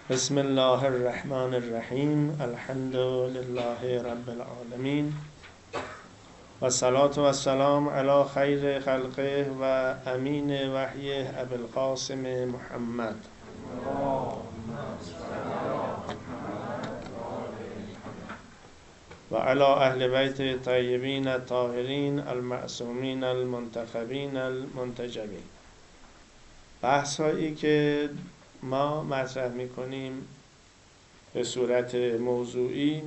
بسم الله الرحمن الرحیم. الحمد لله رب العالمین و صلاة و سلام علی خیر خلقه و امین وحی ابوالقاسم محمد و علی اهل بیت طیبین الطاهرین المعصومین المنتخبین المنتجبین. بحث هایی که ما مطرح میکنیم به صورت موضوعی،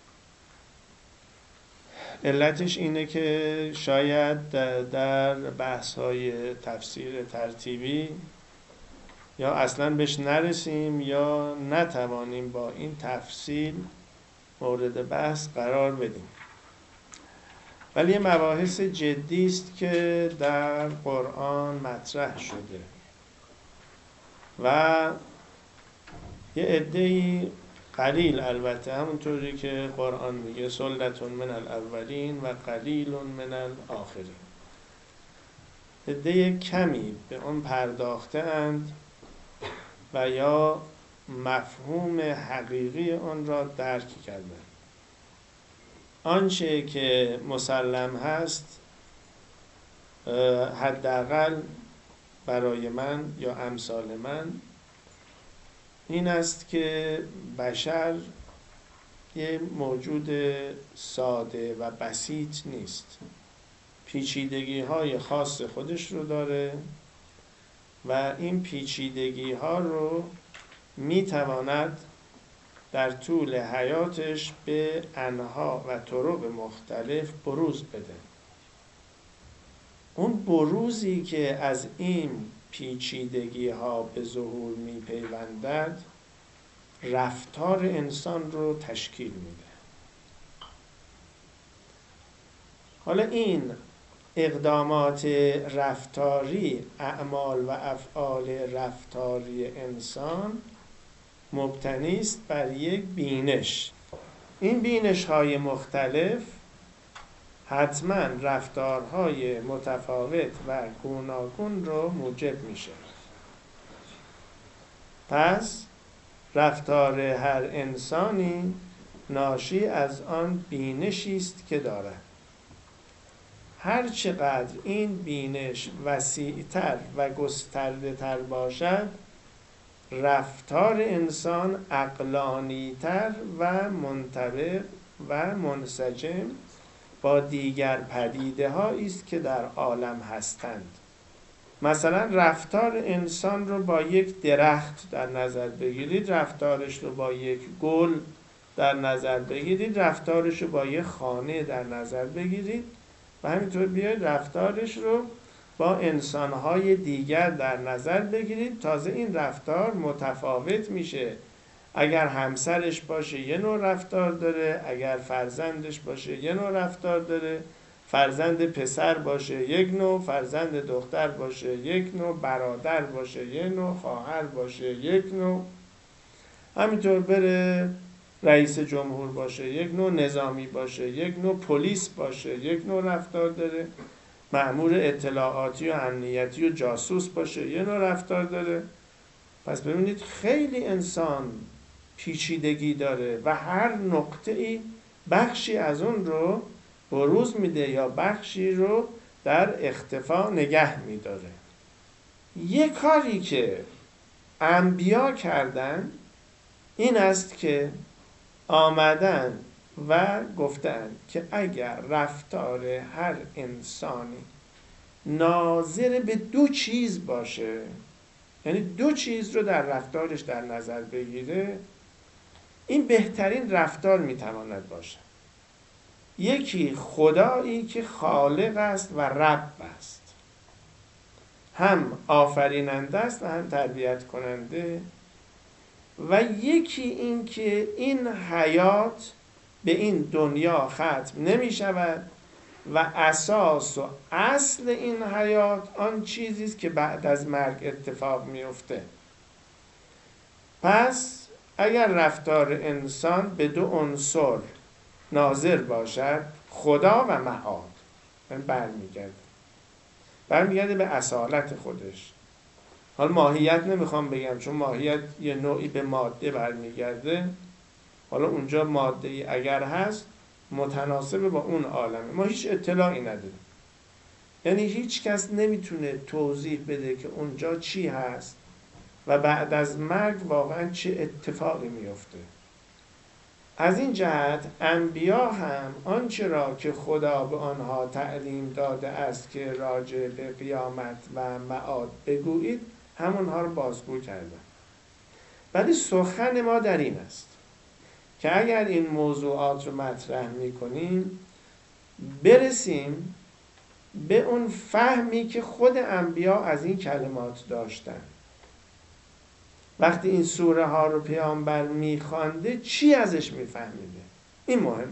علتش اینه که شاید در بحث های تفسیر ترتیبی یا اصلا بهش نرسیم یا نتوانیم با این تفصیل مورد بحث قرار بدیم. ولی یه مباحث جدی است که در قرآن مطرح شده و یه عده‌ای قلیل، البته همونطوری که قرآن میگه سلة من الاولین و قلیل من الاخرین، عده کمی به اون پرداخته اند و یا مفهوم حقیقی اون را درک کردند. آنچه که مسلم هست، حداقل برای من یا امثال من، این است که بشر یه موجود ساده و بسیط نیست، پیچیدگی های خاص خودش رو داره و این پیچیدگی ها رو میتواند در طول حیاتش به انواع و طرق مختلف بروز بده. اون بروزی که از این پیچیدگی ها به ظهور می پیوندد رفتار انسان رو تشکیل میده. حالا این اقدامات رفتاری، اعمال و افعال رفتاری انسان مبتنی است بر یک بینش. این بینش های مختلف حتما رفتارهای متفاوت و گوناگون رو موجب میشه. پس رفتار هر انسانی ناشی از آن بینشی است که دارد. هر چقدر این بینش وسیع‌تر و گسترده‌تر باشد، رفتار انسان عقلانی‌تر و منطبق و منسجم با دیگر پدیده هایی است که در عالم هستند. مثلا رفتار انسان رو با یک درخت در نظر بگیرید، رفتارش رو با یک گل در نظر بگیرید، رفتارش رو با یک خانه در نظر بگیرید و همینطور بیاید رفتارش رو با انسانهای دیگر در نظر بگیرید. تازه این رفتار متفاوت میشه. اگر همسرش باشه یه نوع رفتار داره، اگر فرزندش باشه یه نوع رفتار داره، فرزند پسر باشه یک نوع، فرزند دختر باشه یک نوع، برادر باشه یک نوع، خواهر باشه یک نوع، همینطور بره رئیس جمهور باشه یک نوع، نظامی باشه یک نوع، پلیس باشه یک نوع رفتار داره، مأمور اطلاعاتی و امنیتی و جاسوس باشه یه نوع رفتار داره. پس ببینید خیلی انسان پیچیدگی داره و هر نقطه‌ای بخشی از اون رو بروز میده یا بخشی رو در اختفا نگه میداره. یه کاری که انبیا کردن این است که آمدن و گفتن که اگر رفتار هر انسانی ناظر به دو چیز باشه، یعنی دو چیز رو در رفتارش در نظر بگیره، این بهترین رفتار میتواند باشه. یکی خدایی که خالق است و رب است، هم آفریننده است و هم تربیت کننده، و یکی این که این حیات به این دنیا ختم نمی شود و اساس و اصل این حیات آن چیزی است که بعد از مرگ اتفاق میفته. پس اگر رفتار انسان به دو عنصر ناظر باشد، خدا و معاد، برمیگرده به اصالت خودش. حالا ماهیت نمیخوام بگم، چون ماهیت یه نوعی به ماده برمیگرده. حالا اونجا ماده ای اگر هست متناسب با اون عالمه، ما هیچ اطلاعی نداریم. یعنی هیچ کس نمیتونه توضیح بده که اونجا چی هست و بعد از مرگ واقعا چه اتفاقی میفته. از این جهت انبیا هم آنچه را که خدا به آنها تعلیم داده است که راجع به قیامت و معاد بگویید، همونها رو بازگو کردن. ولی سخن ما در این است که اگر این موضوعات رو مطرح میکنیم برسیم به اون فهمی که خود انبیا از این کلمات داشتن. وقتی این سوره ها رو پیامبر میخوانده چی ازش میفهمیده، این مهمه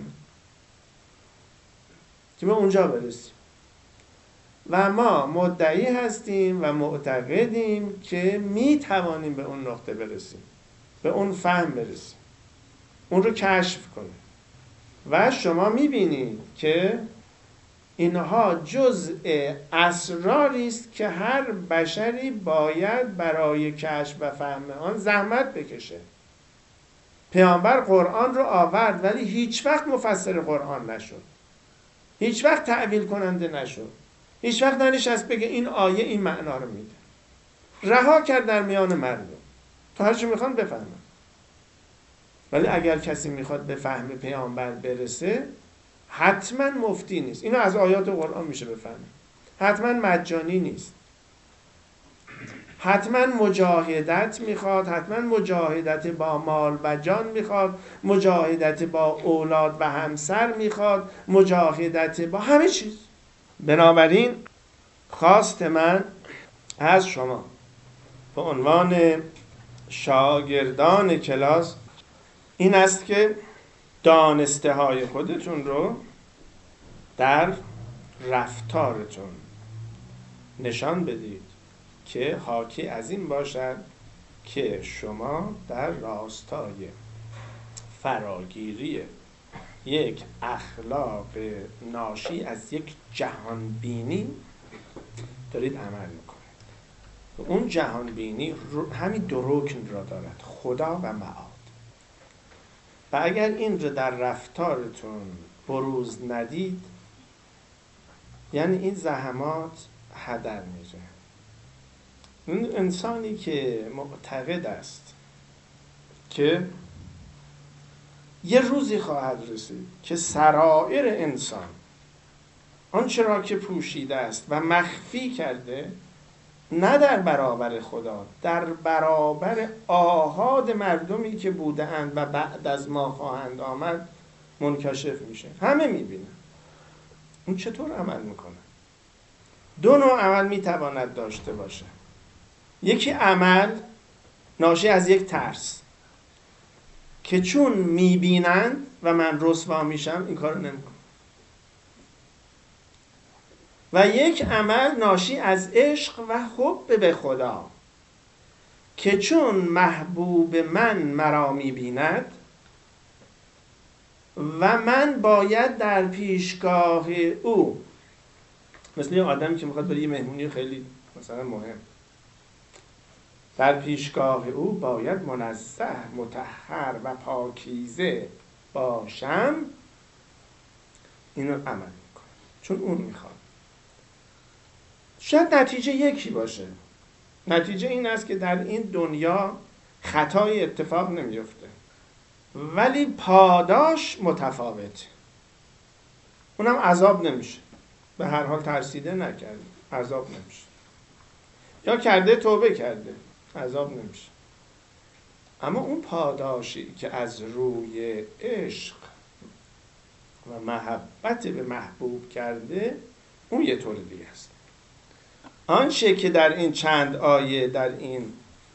که به اونجا برسیم. و ما مدعی هستیم و معتقدیم که میتوانیم به اون نقطه برسیم، به اون فهم برسیم، اون رو کشف کنیم. و شما میبینید که اینها جزء اسراری است که هر بشری باید برای کشف و فهم آن زحمت بکشه. پیامبر قرآن رو آورد ولی هیچ وقت مفسر قرآن نشد، هیچ وقت تعبیل کننده نشد، هیچ وقت ننشست بگه این آیه این معنا رو میده. رها کرد در میان مردم تا هر چی میخوان بفهمن. ولی اگر کسی میخواد به فهم پیامبر برسه حتما مفتی نیست. اینو از آیات قرآن میشه بفهمید. حتما مجانی نیست. حتما مجاهدت میخواد، حتما مجاهدت با مال و جان میخواد، مجاهدت با اولاد و همسر میخواد، مجاهدت با همه چیز. بنابراین خواست من از شما به عنوان شاگردان کلاس این است که دانسته های خودتون رو در رفتارتون نشان بدید که حاکی از این باشد که شما در راستای فراگیری یک اخلاق ناشی از یک جهانبینی دارید عمل میکنید. اون جهانبینی همین دو رکن را دارد، خدا و معاد. و اگر این رو در رفتارتون بروز ندید، یعنی این زحمات هدر میره. اون انسانی که معتقد است که یه روزی خواهد رسید که سرائر انسان آنچه را که پوشیده است و مخفی کرده، نه در برابر خدا، در برابر آحاد مردمی که بودند و بعد از ما خواهند آمد منکشف میشه. همه میبینن. اون چطور عمل میکنه؟ دو نوع عمل میتواند داشته باشه. یکی عمل ناشی از یک ترس که چون میبینند و من رسوا میشم این کارو نمیکنم. و یک عمل ناشی از عشق و حب به خدا که چون محبوب من مرا میبیند و من باید در پیشگاه او، مثل یه آدمی که میخواد بره یه مهمونی خیلی مثلا مهم، در پیشگاه او باید منزه، مطهر و پاکیزه باشم، اینو عمل میکنه چون اون میخواد. شاید نتیجه یکی باشه. نتیجه این است که در این دنیا خطای اتفاق نمیفته، ولی پاداش متفاوت. اونم عذاب نمیشه. به هر حال ترسیده نکرده، عذاب نمیشه. یا کرده توبه کرده، عذاب نمیشه. اما اون پاداشی که از روی عشق و محبت به محبوب کرده، اون یه طور دیگه است. آنچه که در این چند آیه در این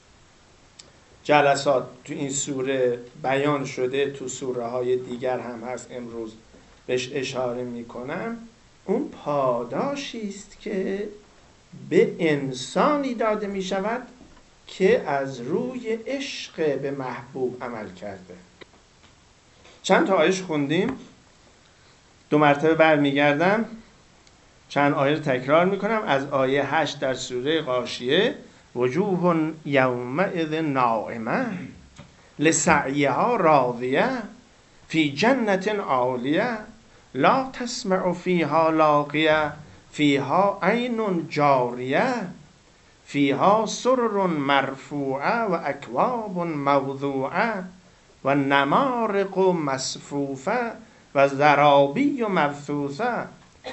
جلسات تو این سوره بیان شده، تو سوره های دیگر هم هست، امروز بهش اشاره میکنم، اون پاداشی است که به انسانی داده می شود که از روی عشق به محبوب عمل کرده. چند تا آیه خوندیم، 2 مرتبه برمیگردم، چند آیه رو تکرار میکنم. از آیه 8 در سوره غاشیه وجوه یومئذ ناعمه لسعیها راضیه فی جنت عالیه لا تسمع فیها لاغیه فیها عین جاریه فیها سرر مرفوعه و اکواب موضوعه و نمارق مصفوفه و زرابی مبثوثه.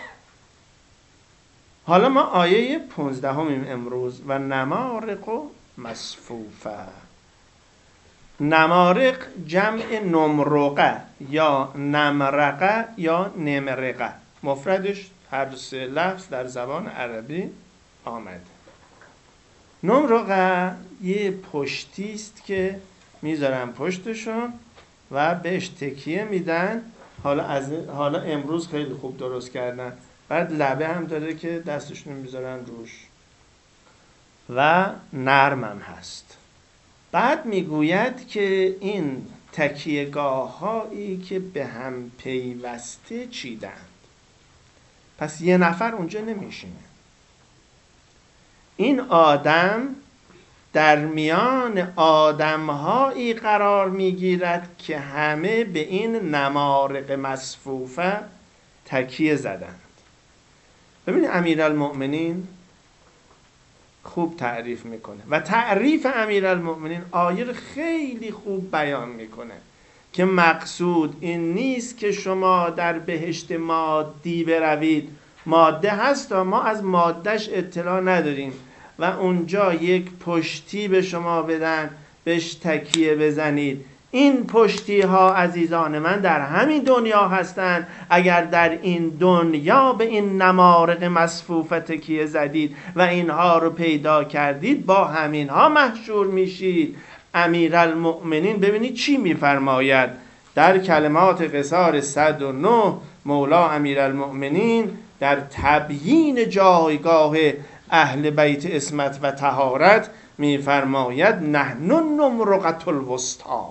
حالا ما آیه 15 امروز و نمارق مصفوفه. نمارق جمع نمرقه یا نمرقه یا نمرقه، مفردش هر سه لفظ در زبان عربی آمده. نمرقه یه پشتی است که میذارن پشتشون و بهش تکیه میدن. حالا امروز خیلی خوب درست کردن، بعد لبه هم داره که دستشون میذارن روش و نرم هم هست. بعد میگوید که این تکیهگاه هایی که به هم پیوسته چیدند، پس یه نفر اونجا نمیشینه. این آدم در میان آدمهایی قرار میگیرد که همه به این نمارق مصفوفه تکیه زدند. ببینید امیرالمؤمنین خوب تعریف میکنه و تعریف امیرالمؤمنین آیه رو خیلی خوب بیان میکنه که مقصود این نیست که شما در بهشت مادی بروید. ماده هست و ما از مادهش اطلاع نداریم و اونجا یک پشتی به شما بدن بهش تکیه بزنید. این پشتی ها عزیزان من در همین دنیا هستند. اگر در این دنیا به این نمارق مصفوفه تکیه زدید و اینها رو پیدا کردید، با همین ها محشور میشید. امیرالمؤمنین ببینید چی میفرماید در کلمات قصار 109. مولا امیرالمؤمنین در تبیین جایگاه اهل بیت عصمت و طهارت میفرماید نحن النمرقة الوسطی،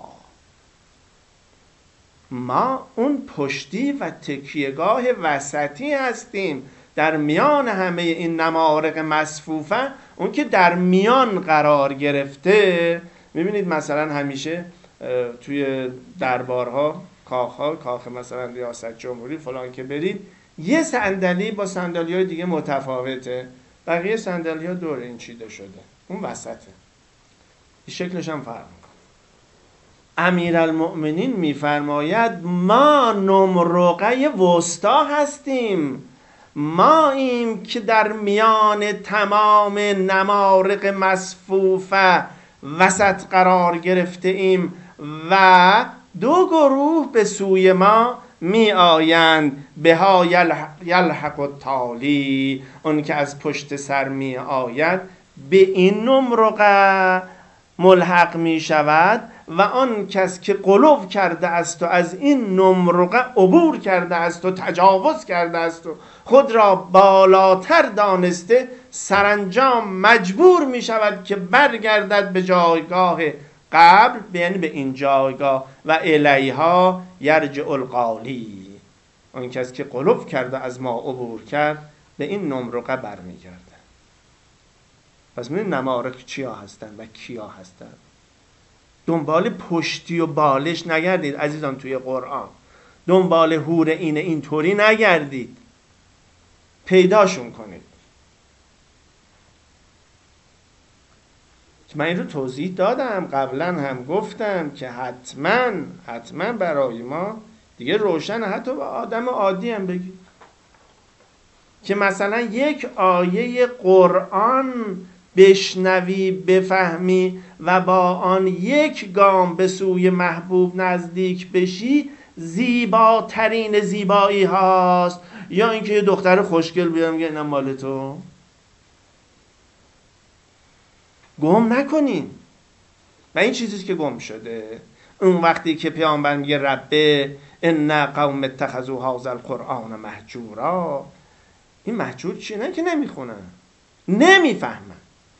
ما اون پشتی و تکیهگاه وسطی هستیم در میان همه این نمارق مصفوفه. اون که در میان قرار گرفته. میبینید مثلا همیشه توی دربارها کاخ مثلا ریاست جمهوری فلان که برید، یه صندلی با صندلی‌های دیگه متفاوته، بقیه صندلی‌ها دور این چیده شده، اون وسطه، شکلش هم فرق میکنه. امیرالمؤمنین میفرماید ما نمرقه وسطا هستیم، ما ایم که در میان تمام نمارق مصفوفه وسط قرار گرفته ایم و دو گروه به سوی ما می آیند. بها یلحق التالی، اون که از پشت سر می آید به این نمرقه ملحق می شود و آن کس که غلو کرده است و از این نمرقه عبور کرده است و تجاوز کرده است و خود را بالاتر دانسته، سرانجام مجبور می شود که برگردد به جایگاه قبل، یعنی به این جایگاه و الیها یرجع القالی، اون کس که غلو کرده از ما عبور کرد به این نمرقه برمیگرده. پس می‌بینید نمارق چیا هستن و کیا هستن. دنبال پشتی و بالش نگردید عزیزان، توی قرآن دنبال حور اینطوری نگردید، پیداشون کنید. من این رو توضیح دادم، قبلا هم گفتم که حتما برای ما دیگه روشن، حتی به آدم عادی هم بگید که مثلا یک آیه قرآن بشنوی بفهمی و با آن یک گام به سوی محبوب نزدیک بشی، زیباترین زیبایی هاست. یا اینکه یه دختر خوشگل بیام میگه اینم مال تو. گم نکنین و این چیزیست که گم شده. اون وقتی که پیامبر میگه ربه ان قوم اتخذوا هذا القرآن مهجورا، این مهجور چیه؟ نه که نمیخونن، نمیفهمن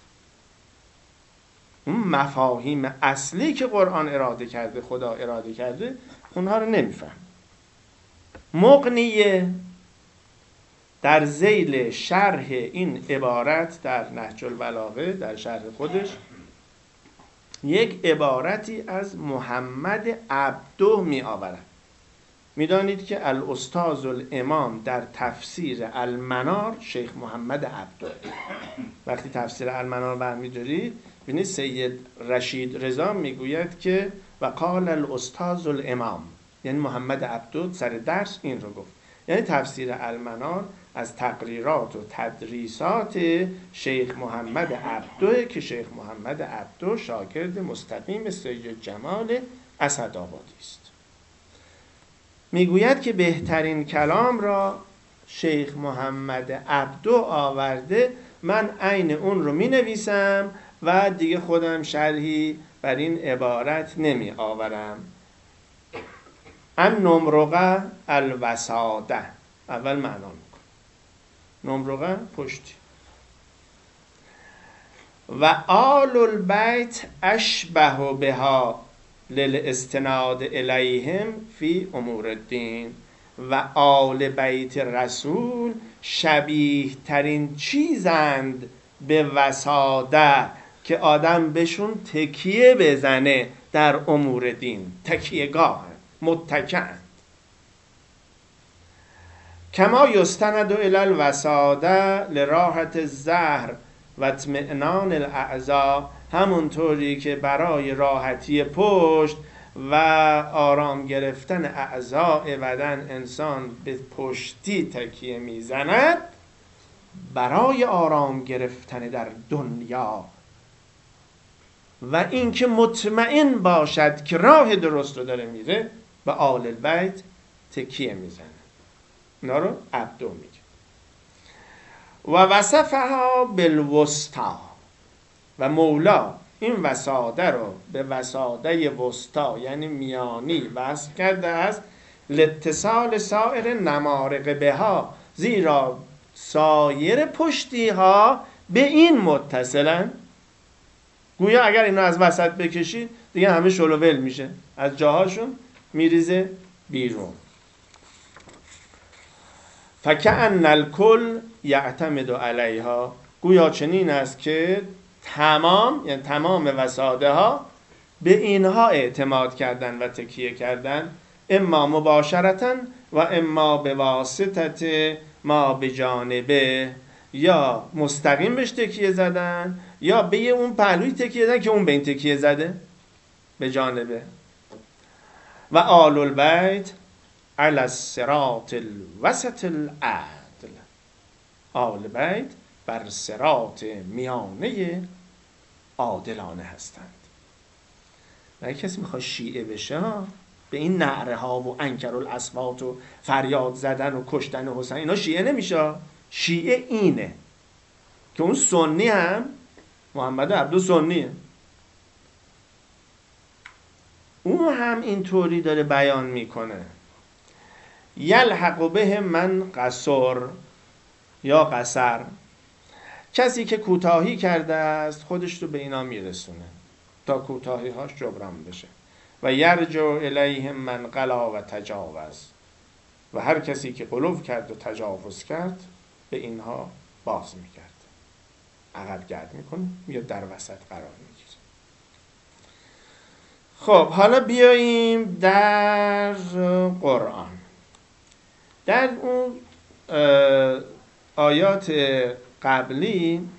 اون مفاهیم اصلی که قرآن اراده کرده، خدا اراده کرده، اونها رو نمیفهم. مغنیه در ذیل شرح این عبارت در نهج البلاغه در شرح خودش یک عبارتی از محمد عبده می آورد. میدانید که الاستاذ الامام در تفسیر المنار شیخ محمد عبده. وقتی تفسیر المنار برمی‌دارید ببینید سید رشید رضا میگوید که و قال الاستاذ الامام، یعنی محمد عبده سر درس این رو گفت. یعنی تفسیر المنار از تقریرات و تدریسات شیخ محمد عبده که شیخ محمد عبده شاگرد مستقیم سید جمال اسدآبادی است. میگوید که بهترین کلام را شیخ محمد عبده آورده، من عین اون رو می نویسم و دیگه خودم شرحی بر این عبارت نمی آورم. ان نمرقه الوساده، اول معنا میکن نمرقه پشتی، و آل البیت اشبه بها للاستناد الیهم فی امور الدین، و آل بیت رسول شبیه ترین چیزند به وساده که آدم بهشون تکیه بزنه در امور دین، تکیه گاه متکئند. کما یستند الی الوساده لراحت الظهر و اطمئنان الاعضاء، همونطوری که برای راحتی پشت و آرام گرفتن اعضاء بدن انسان به پشتی تکیه میزند، برای آرام گرفتن در دنیا و اینکه مطمئن باشد که راه درست رو داره میره، به آل البیت تکیه میزنه. اینا رو عبدو میگه. و وصفها بالوسطا، و مولا این وساده رو به وساده وسطا یعنی میانی وصف کرده است، لاتصال سایر نمارق بها، زیرا سایر پشتی ها به این متصلن. گویا اگر اینو از وسط بکشید دیگه همه شلوول میشه، از جاهاشون میریزه بیرون. فکأن الکل یعتمد علیها، گویا چنین است که تمام، یعنی تمام وساده ها به اینها اعتماد کردن و تکیه کردن، اما مباشرتا و اما به واسطت ما به جانبه، یا مستقیم بهش تکیه زدن یا به اون پهلوی تکیه زدن که اون به این تکیه زده به جانبه. و آل البیت علی الصراط الوسط العدل، آل بیت بر صراط میانه عادلانه هستند. و اگه کسی میخواد شیعه بشه به این نعره ها و انکر الاصوات و فریاد زدن و کشتن حسین اینا شیعه نمیشه. شیعه اینه که اون سنی هم محمد عبده سنیه، اون هم اینطوری داره بیان میکنه. یلحق به من قصر یا قصر، کسی که کوتاهی کرده است خودش رو به اینا میرسونه تا کوتاهی هاش جبران بشه. و یرجع الیهم من قلا و تجاوز، و هر کسی که غلو کرد و تجاوز کرد به اینها باز میکرد، عقب گرد میکنه، یا در وسط قرار میگیره. خب حالا بیاییم در قرآن. در اون آیات قبلی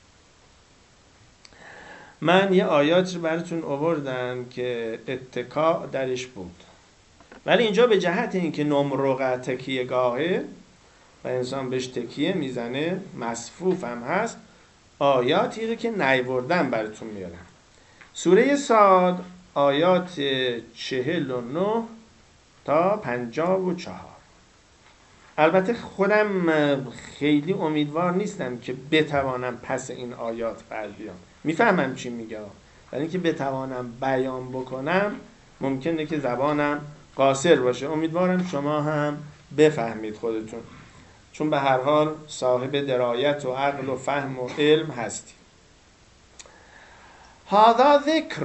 من یه آیات رو براتون آوردم که اتکا درش بود، ولی اینجا به جهت اینکه نمرقه تکیه گاهه و انسان بهش تکیه میزنه، مصفوف هم هست، آیاتی رو که نیاوردم براتون میارم. سوره صاد آیات 49 تا 54. البته خودم خیلی امیدوار نیستم که بتوانم پس این آیات بر بیام، میفهمم چی میگه، ولی اینکه بتوانم بیان بکنم ممکنه که زبانم قاصر باشه. امیدوارم شما هم بفهمید خودتون، چون به هر حال صاحب درایت و عقل و فهم و علم هستی. هذا ذکر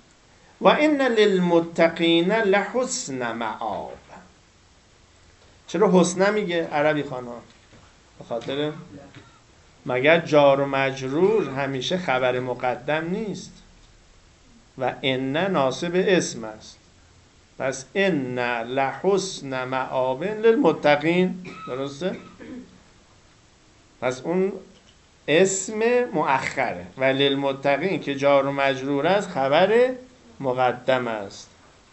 و ان للمتقین لحسن مآب. چرا حسنه میگه عربی خانها؟ به خاطر مگر جار و مجرور همیشه خبر مقدم نیست و ان ناصب اسم است، پس ان لحسن مآب للمتقین، درسته؟ پس اون اسم مؤخره و للمتقین که جار و مجرور است خبر مقدم است.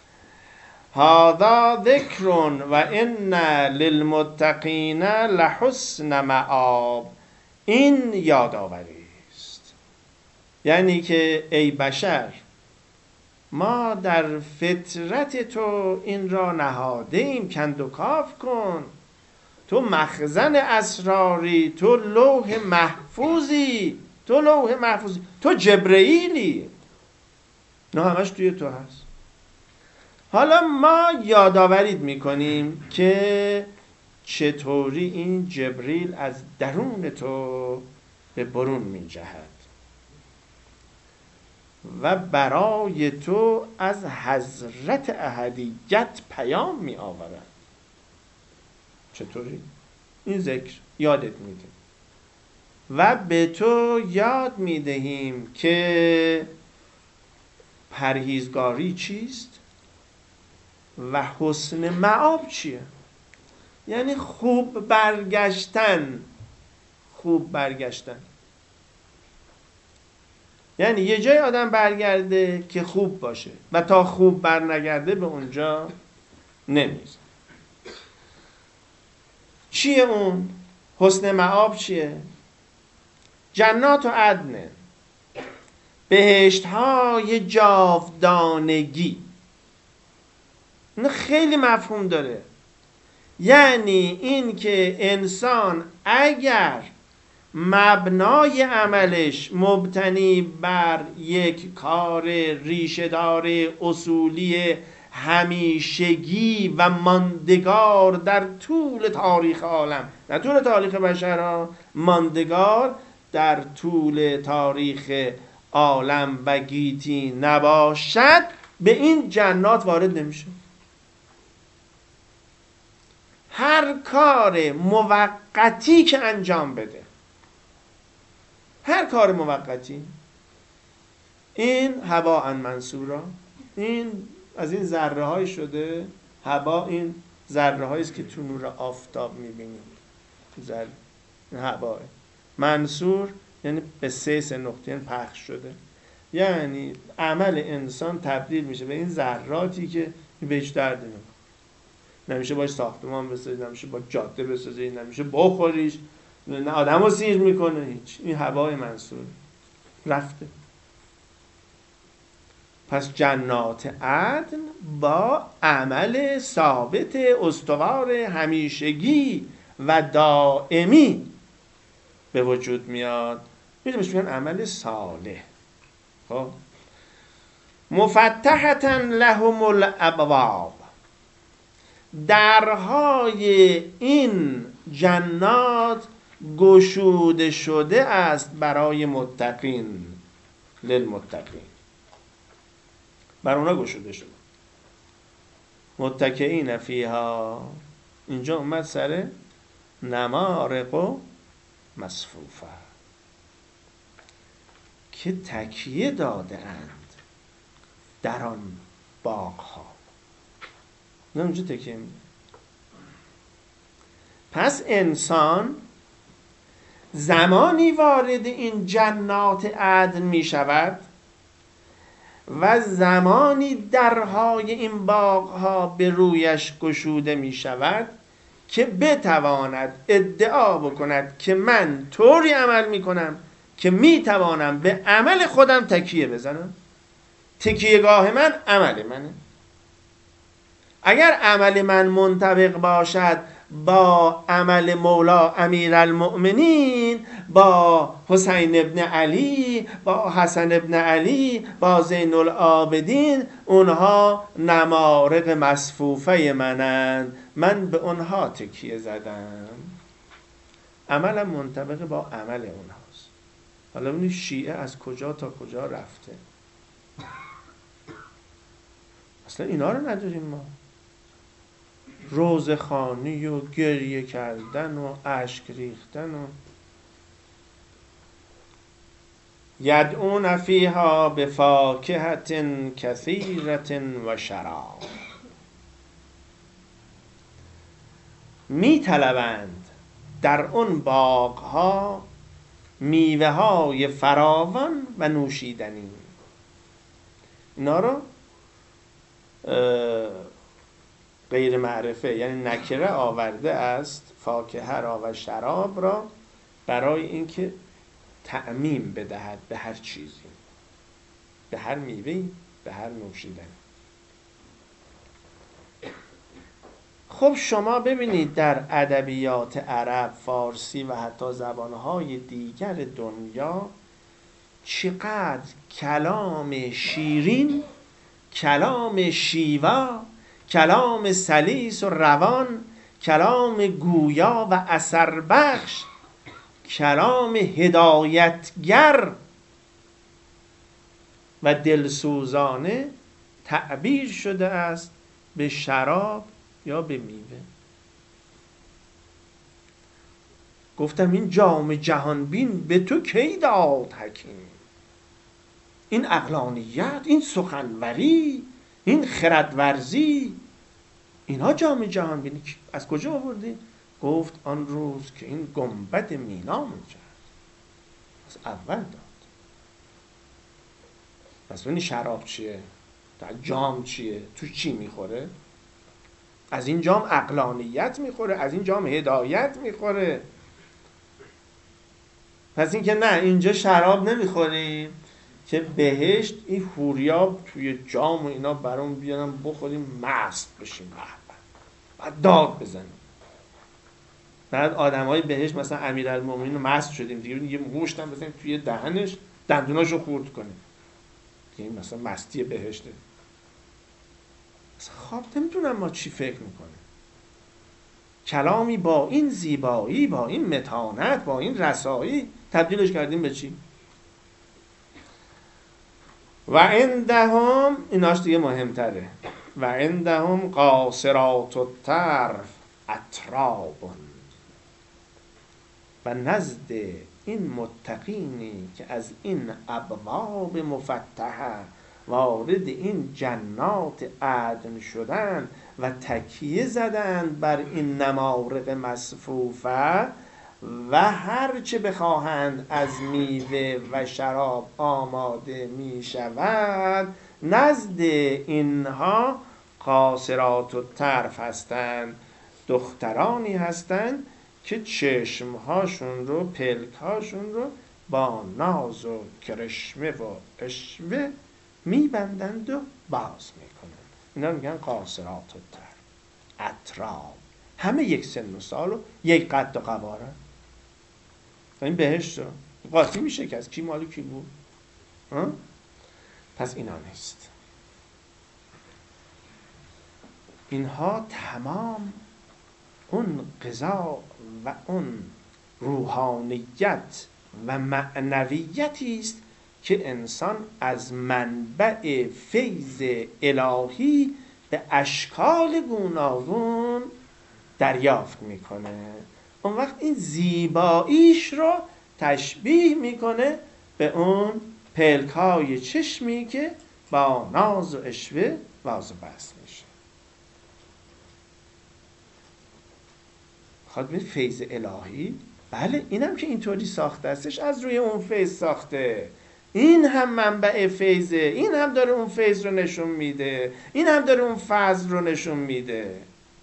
هذا ذکر و ان للمتقین لحسن مآب، این یادآوری است. یعنی که ای بشر، ما در فطرت تو این را نهاده ایم، کند و کاف کن. تو مخزن اسراری، تو لوح محفوظی، تو جبرئیلی، نه همش توی تو هست. حالا ما یادآوریت میکنیم که چطوری این جبریل از درون تو به برون میجهد و برای تو از حضرت احدیت پیام می آورد. چطوری؟ این ذکر یادت میده و به تو یاد میدهیم که پرهیزگاری چیست و حسن مآب چیه. یعنی خوب برگشتن. یعنی یه جای آدم برگرده که خوب باشه و تا خوب برنگرده به اونجا نمیره. چیه اون؟ حسن مآب چیه؟ جنات و عدن، بهشت های جاودانگی. این خیلی مفهوم داره. یعنی این که انسان اگر مبنای عملش مبتنی بر یک کار ریشه‌دار اصولی همیشگی و ماندگار در طول تاریخ عالم، در طول تاریخ بشر، ماندگار در طول تاریخ عالم و گیتی نباشد، به این جنات وارد نمیشه. هر کار موقتی که انجام بده، هر کار موقتی، این هباء منثورا، این از این ذره های شده. هبا این ذره هایی است که تو نور آفتاب میبینیم. هباء منثور یعنی به سه نقطه پخش شده. یعنی عمل انسان تبدیل میشه به این ذراتی که به هیچ دردی نمیخوره. نمیشه باش ساختمان بسازی، نمیشه با جاده بسازی، نمیشه بخوریش، نه آدمو سیر میکنه، هیچ. این هوای منصور رفته. پس جنات عدن با عمل ثابت استوار همیشگی و دائمی به وجود میاد. میگه بهش میگن عمل صالح. خب مفتحة لهم الابواب، درهای این جنات گشوده شده است برای متقین، للمتقین، بر اونا گشوده شده. متکئین فیها، اینجا اومد سر نمارق و مصفوفه، که تکیه داده اند در آن باغ ها. نه اونجا تکیه میده. پس انسان زمانی وارد این جنات عدن می شود و زمانی درهای این باغ ها به رویش گشوده می شود که بتواند ادعا بکند که من طوری عمل می کنم که می توانم به عمل خودم تکیه بزنم. تکیهگاه من عمل منه. اگر عمل من منطبق باشد با عمل مولا امیرالمؤمنین، با حسین ابن علی، با حسن ابن علی، با زین العابدین، اونها نمارق مصفوفه منن، من به اونها تکیه زدم. عملم منطبق با عمل اونهاست. حالا ببینید شیعه از کجا تا کجا رفته. اصلا اینا رو نداریم ما. روزخوانی و گریه کردن و اشک ریختن و یدعون فیها بفاکهة کثیرة و شراب، می طلبند در اون باغها میوه های فراوان و نوشیدنی. اینا رو غیر معرفه یعنی نکره آورده است، فاکهه را و شراب را، برای اینکه تعمیم بدهد به هر چیزی، به هر میوه‌ای، به هر نوشیدنی. خب شما ببینید در ادبیات عرب، فارسی و حتی زبانهای دیگر دنیا چقدر کلام شیرین، کلام شیوا، کلام سلیس و روان، کلام گویا و اثر بخش، کلام هدایتگر و دلسوزانه تعبیر شده است به شراب یا به میوه. گفتم این جام جهانبین به تو کی داد حکیم؟ این عقلانیت، این سخنوری، این خردورزی، اینا جام جهانبینی از کجا آوردی؟ گفت آن روز که این گنبد مینا می‌جرد، از اول داد. پس این شراب چیه؟ جام چیه؟ تو چی میخوره؟ از این جام عقلانیت میخوره، از این جام هدایت میخوره. پس این که نه اینجا شراب نمیخوریم که بهشت این حوریاب توی جام و اینا برام بیارن بخوریم مست بشیم، بعد داد بزنیم. بعد آدمای بهشت مثلا امیرالمومنین مست شدیم دیگه، یه مشت هم بزنیم توی دهنش دندوناشو خورد کنیم. این مثلا مستی بهشته. خواب نمیدونم ما چی فکر میکنیم. کلامی با این زیبایی، با این متانت، با این رسایی تبدیلش کردیم به چی؟ و عندهم، ایناش دیگه مهمتره، و عندهم قاصرات الطرف اتراب، و نزد این متقینی که از این ابواب مفتحه وارد این جنات عدن شدن و تکیه زدند بر این نمارق مصفوفه و هر چه بخواهند از میوه و شراب آماده می شود، نزد اینها قاصرات الطرف هستند، دخترانی هستند که چشمهاشون رو، پلکهاشون رو با ناز و کرشمه و اشوه میبندند و باز میکنند. اینا میگن قاصرات الطرف، اتراب. همه یک سن و سال و یک قد و قواره. این بهشت رو قاطی میشه که از کی مال کی بود. پس اینا نیست. اینها تمام اون غذا و اون روحانیت و معنویتی است که انسان از منبع فیض الهی به اشکال گوناگون دریافت میکنه. اون وقت این زیباییش رو تشبیه میکنه به اون پلکای چشمی که با ناز و اشوه باز و بست میشه. خواهد بید فیض الهی، بله اینم که اینطوری ساخته استش از روی اون فیض ساخته، این هم منبع فیضه، این هم داره اون فیض رو نشون میده، این هم داره اون فضل رو نشون میده.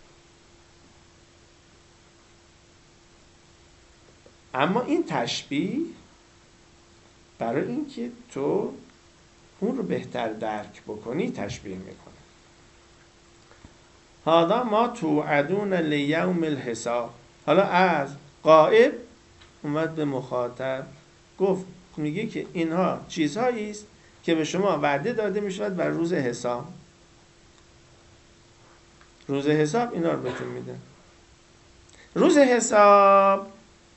اما این تشبیه برای اینکه تو اون رو بهتر درک بکنی تشبیه میکنه. هذا ما توعدون لیوم الحساب. حالا از غائب اومد به مخاطب گفت، میگه که اینها چیزهایی است که به شما وعده داده میشود بر روز حساب. روز حساب اینا رو بهتون میده. روز حساب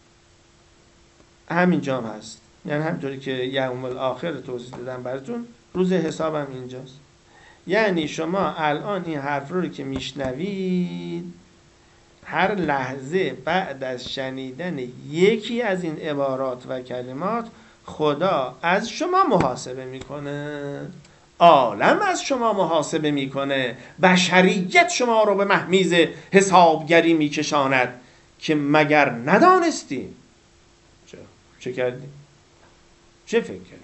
همینجا هست، یعنی همینطوری که یوم الاخر توضیح دادم براتون، روز حساب هم اینجاست. یعنی شما الان این حرف رو که میشنوید، هر لحظه بعد از شنیدن یکی از این عبارات و کلمات خدا از شما محاسبه میکنه، عالم از شما محاسبه میکنه، بشریت شما رو به مهمیز حسابگری میکشاند که مگر ندانستی. چه کردی؟ چه فکر کردی؟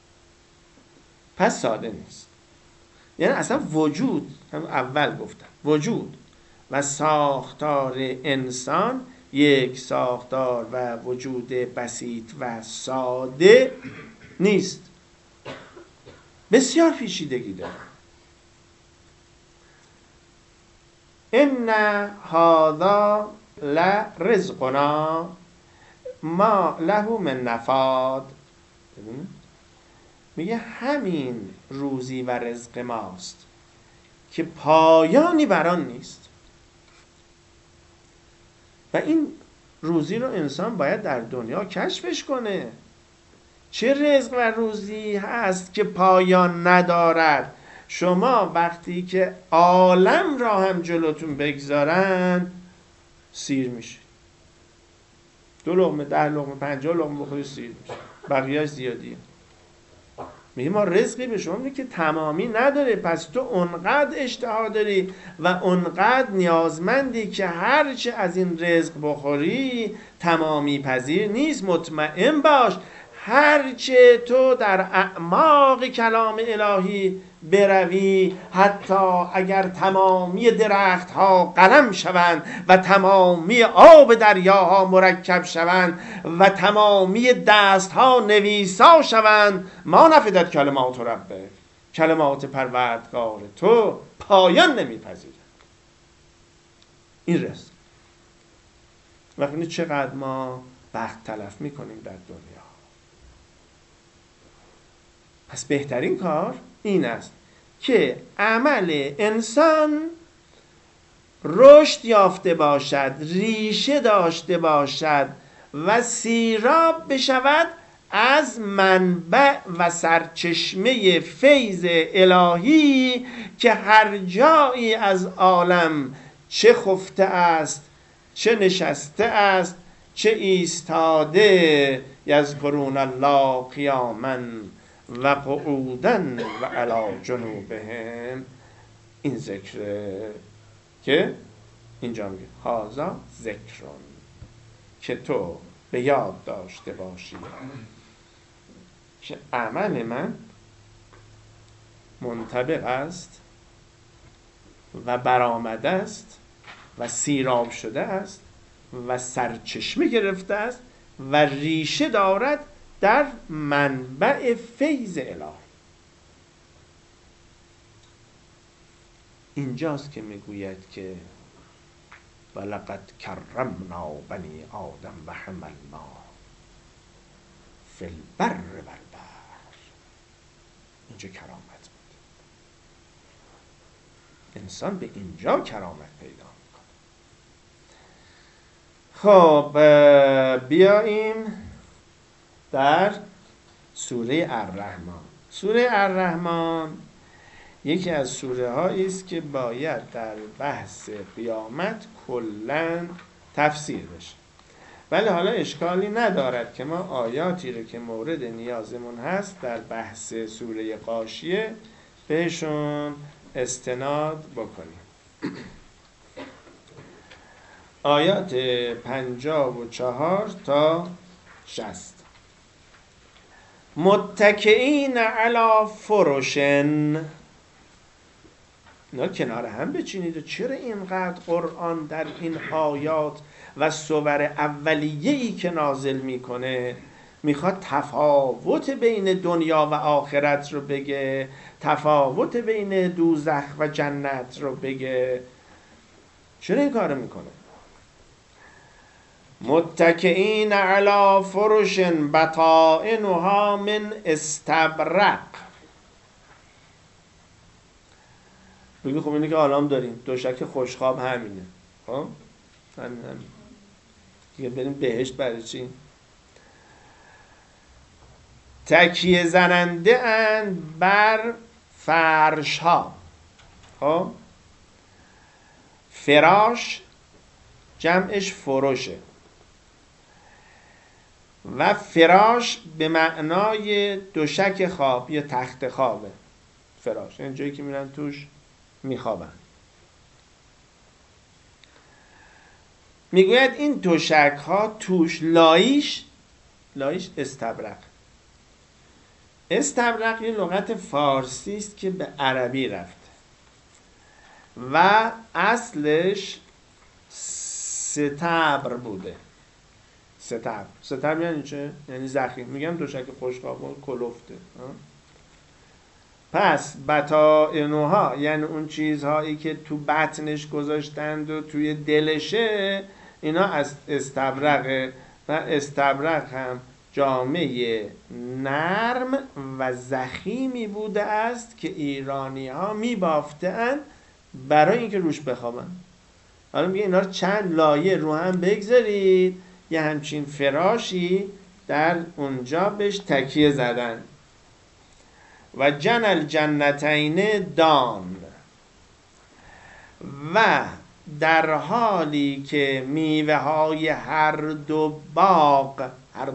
پس ساده نیست. یعنی اصلا وجود، هم اول گفتم وجود و ساختار انسان یک ساختار و وجود بسیط و ساده نیست، بسیار پیچیدگی داره. ان هذا لرزقنا ما له من نفاد. میگه همین روزی و رزق ماست که پایانی بران نیست. و این روزی رو انسان باید در دنیا کشفش کنه. چه رزق و روزی هست که پایان ندارد؟ شما وقتی که عالم را هم جلوتون بگذارن سیر میشه. 2 لقمه 10 لقمه 50 لقمه بخوری سیر میشه، بقیه‌اش زیادیه. میگه ما رزقی به شما میگه که تمامی نداره، پس تو اونقدر اشتها داری و اونقدر نیازمندی که هرچه از این رزق بخوری تمامی پذیر نیست. مطمئن باش هرچه تو در اعماق کلام الهی بروی، حتی اگر تمامی درخت ها قلم شوند و تمامی آب دریاها مرکب شوند و تمامی دست ها نویسا شوند، ما نفدت کلمات ربک، کلمات پروردگار تو پایان نمیپذیرد. این رزق. وقتی چقدر ما وقت تلف میکنیم در دنیا. پس بهترین کار این است که عمل انسان رشد یافته باشد، ریشه داشته باشد و سیراب بشود از منبع و سرچشمه فیض الهی که هر جایی از عالم چه خفته است، چه نشسته است، چه ایستاده، یذکرون الله قیاما و قعودا و علی جنوبهم. این ذکره که اینجا میگه هذا ذکرون، که تو به یاد داشته باشی که عمل من منطبق است و برآمده است و سیراب شده است و سرچشمه گرفته است و ریشه دارد در منبع فیض الهی. اینجاست که میگوید که ولقد کرمنا بنی آدم و حملنا فی البر و البحر. اینجا کرامت بود. انسان به اینجا کرامت پیدا میکنه. خب بیاییم در سوره الرحمن. سوره الرحمن یکی از سوره هایی است که باید در بحث قیامت کلاً تفسیر بشه. ولی حالا اشکالی ندارد که ما آیاتی رو که مورد نیازمون هست در بحث سوره غاشیه بهشون استناد بکنیم. آیات 54 تا 60. متکئین علی فرشن. اینا کنار هم بچینید. و چرا اینقدر قرآن در این آیات و سور اولیه‌ای که نازل میکنه میخواد تفاوت بین دنیا و آخرت رو بگه، تفاوت بین دوزخ و جنت رو بگه؟ چرا این کارو میکنه؟ متکئین علی فرش بطائنها من استبرق. بگی خب اینه که آلام داریم، دوشک خوشخواب همینه. خب همین دیگه بریم بهشت برای چی؟ تکیه زننده اند بر فرش ها. خب فراش جمعش فروشه و فراش به معنای دوشک خواب یا تخت خوابه. فراش یعنی جایی که میرن توش میخوابن. میگوید این دوشک ها توش لایش استبرق. استبرق یه لغت فارسی است که به عربی رفته و اصلش ستبر بوده. ستبر یعنی چه؟ یعنی زخیم. میگم دوشک خوشخواب و کلفته. پس بطائنها یعنی اون چیزهایی که تو بطنش گذاشتند و توی دلشه، اینا از استبرقه و استبرق هم جامعه نرم و ضخیمی بوده است که ایرانی ها می بافتند برای اینکه روش بخوابن. حالا میگه اینا رو چند لایه رو هم بگذارید، یه همچین فراشی در اونجا بهش تکیه زدن. و جن الجنتین دان، و در حالی که میوه های هر دو باغ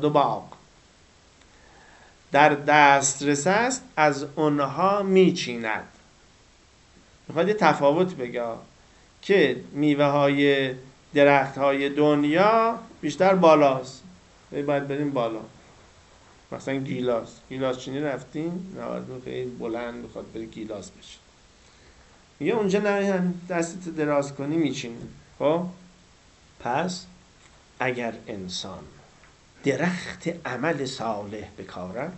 در دسترس است از اونها میچیند. میخواد یه تفاوت بگه که میوه های درخت های دنیا بیشتر بالاست، باید بریم بالا. مثلا گیلاس چینی رفتیم، نوارد خیلی بلند بخواد بری گیلاس بشه، میگه اونجا نه دستت دراز کنی میچینی. خب پس اگر انسان درخت عمل صالح بکارد،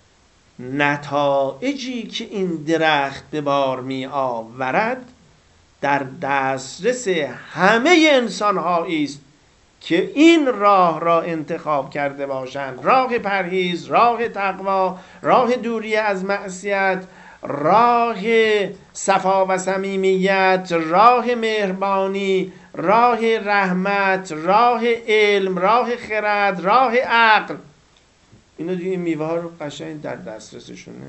نتایجی که این درخت به بار می آورد در دسترس همه انسان هایی است که این راه را انتخاب کرده باشند. راه پرهیز، راه تقوا، راه دوری از معصیت، راه صفا و صمیمیت، راه مهربانی، راه رحمت، راه علم، راه خرد، راه عقل. اینا دیگه این میوه ها رو قشنگ در دسترسشونه.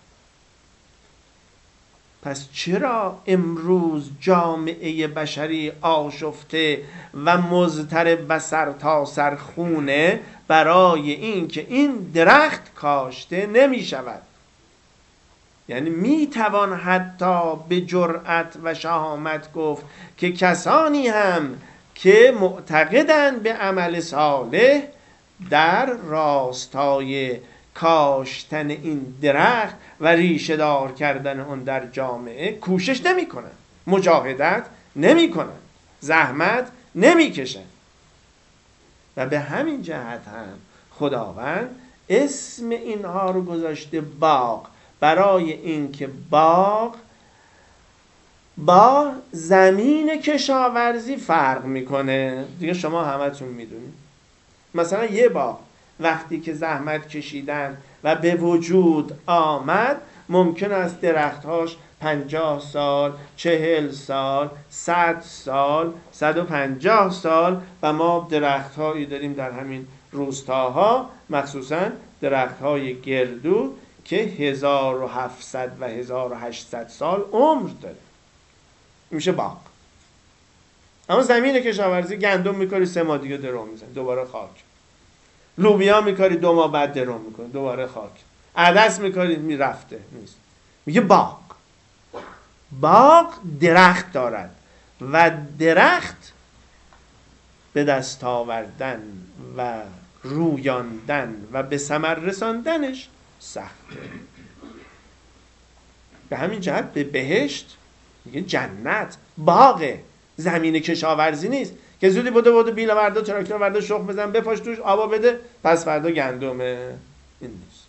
پس چرا امروز جامعه بشری آشفته و مضطرب و سرتاسر خونه برای اینکه این درخت کاشته نمی شود؟ یعنی می توان حتی به جرأت و شهامت گفت که کسانی هم که معتقدند به عمل صالح در راستای کاشتن این درخت و ریشه دار کردن اون در جامعه کوشش نمی کنن، مجاهدت نمی کنن، زحمت نمی کشن. و به همین جهت هم خداوند اسم اینها رو گذاشته باغ، برای اینکه باغ با زمین کشاورزی فرق میکنه. دیگه شما همتون میدونید مثلا یه باغ وقتی که زحمت کشیدن و به وجود آمد، ممکن است درختهاش 50 سال، 40 سال، 100 سال، 150 سال، و ما درختهایی داریم در همین روستاها، مخصوصا درختهای گردو که 1700 و 1800 سال عمر داره. میشه باغ. اما زمین کشاورزی گندم میکاری 3 ماه دیگه درو میزن، دوباره خاک. لوبیا میکاری 2 ماه بعد درو میکنه، دوباره خاک. عدس میکاری میرفته نیست. میگه باغ. باغ درخت دارد و درخت به دست آوردن و رویاندن و به ثمر رساندنش سخته. به همین جهت به بهشت میگه جنت، باغه، زمین کشاورزی نیست که زودی بوده بیل وردا تراکتور وردا شخم بزن بپاش توش آبا بده پس فردا گندمه. این نیست.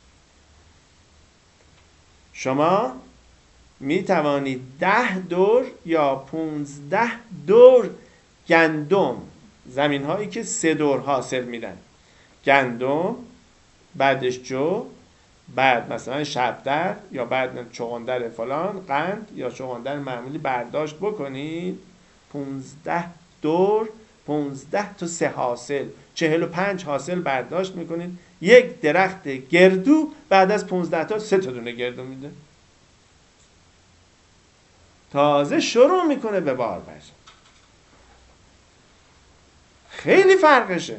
شما می توانید 10 دور یا 15 دور گندم، زمین هایی که 3 دور حاصل میدن، گندم، بعدش جو، بعد مثلا شبدر یا بعد چغندر فلان، قند یا چغندر معمولی برداشت بکنید، 15 دور، 15 تا 3 حاصل، 45 حاصل برداشت میکنید. یک درخت گردو بعد از 15 تا 3 تا دونه گردو میده. تازه شروع میکنه به بار بر. خیلی فرقشه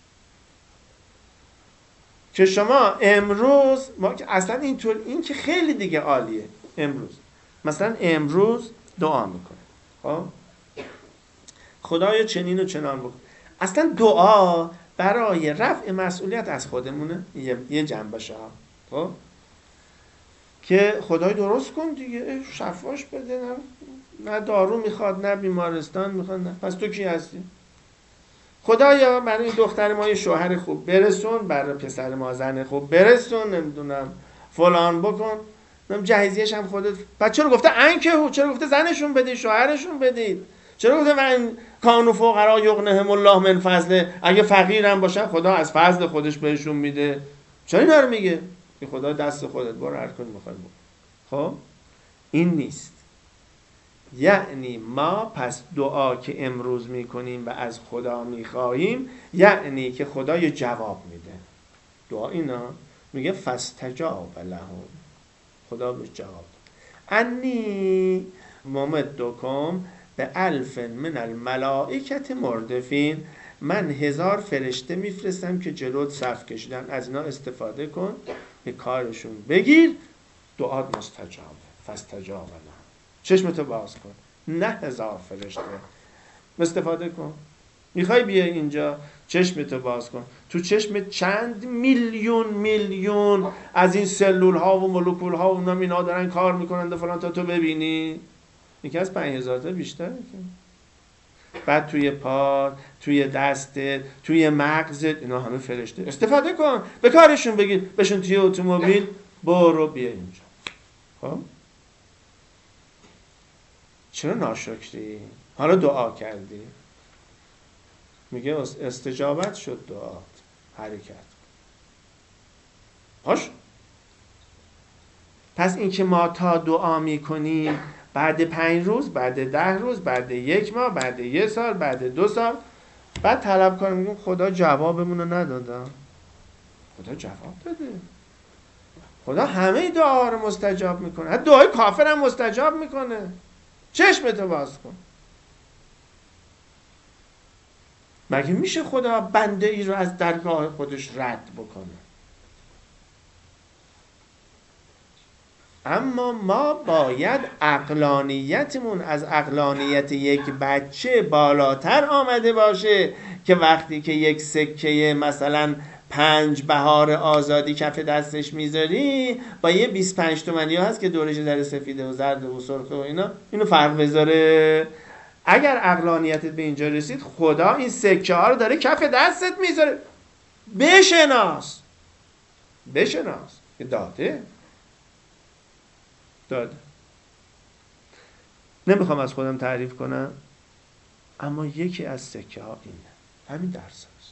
که شما امروز اصلا این که خیلی دیگه عالیه. امروز مثلا امروز دعا میکنه، خب خدایا چنین و چنان بکن. اصلا دعا برای رفع مسئولیت از خودمونه، یه جنبشه ها، خب که خدای درست کن دیگه، شفاش بده، نه دارو میخواد نه بیمارستان میخواد، نه. پس تو کی هستی؟ خدایا برای این دختر ما یه شوهر خوب برسون، برای پسر ما زن خوب برسون، نمیدونم فلان بکن، جهیزیه‌ش هم خودت. بعد چرا گفته انکهو؟ چرا گفته زنشون بدید، شوهرشون بدید؟ چرا گفته من کانوا فقرا یغنیهم الله من فضله؟ اگه فقیرم باشن خدا از فضل خودش بهشون میده. چرا اینا رو میگه؟ که خدا دست خودت، برو هر کاری میخوای بکن. خب این نیست. یعنی ما پس دعا که امروز میکنیم و از خدا میخواهیم، یعنی که خدا جواب میده. دعا اینا میگه فاستجاب لهم، خدا بهش جواب انی ممدکم به الف من الملائکه مردفین، من 1000 فرشته میفرستم که جلوت صف کشیدن، از اینا استفاده کن، به کارشون بگیر، دعات مستجابه. فاستجاب لهم، چشمتو باز کن، نه 1000 فرشته استفاده کن. میخوای بیا اینجا چشمتو باز کن، تو چشم چند میلیون از این سلول ها و مولکول ها و اینا دارن کار میکنن فلان تا تو ببینی. یکی از 5000 تا بیشتره که. بعد توی پا، توی دستت، توی مغزت، اینا همه فرشته. استفاده کن، به کارشون بگیر، بشون توی اتومبیل، برو بیا اینجا. خب چرا ناشکری؟ حالا دعا کردی، میگه استجابت شد دعات، حرکت هاش. پس این که ما تا دعا میکنیم بعد 5 روز، بعد 10 روز، بعد 1 ماه، بعد 1 سال، بعد 2 سال، بعد طلب کنیم میگیم خدا جوابمون رو ندادم. خدا جواب بده. خدا همه دعا رو مستجاب میکنه، حتی دعای کافر هم مستجاب میکنه. چشمتو باز کن. مگه میشه خدا بنده ای رو از درگاه خودش رد بکنه؟ اما ما باید عقلانیتمون از عقلانیت یک بچه بالاتر آمده باشه که وقتی که یک سکه مثلا 5 بهار آزادی کف دستش میذاری، با یه 25 تومانی ها هست که دورش در سفیده و زرد و سرخه و اینا، اینو فرق بذاره. اگر عقلانیتت به اینجا رسید، خدا این سکه ها رو داره کف دستت میذاره. بشناس که داده. نمیخوام از خودم تعریف کنم، اما یکی از سکه ها اینه، همین درس هست.